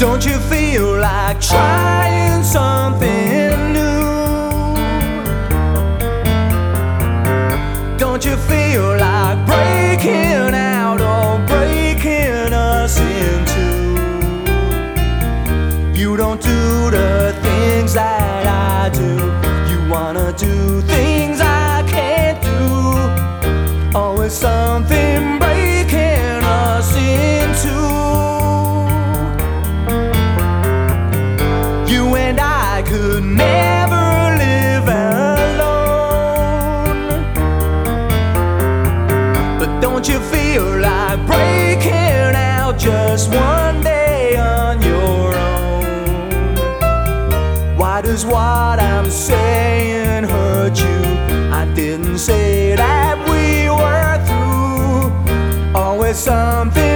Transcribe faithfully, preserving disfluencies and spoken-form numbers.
Don't you feel like trying something new? Don't you feel like breaking out or breaking us in two? You don't do the things that I do. You wanna do things I can't do. Always something breaking us in two. You and I could never live alone. But don't you feel like breaking out just one day on your own? Why does what I'm saying hurt you? I didn't say that we were through. Always something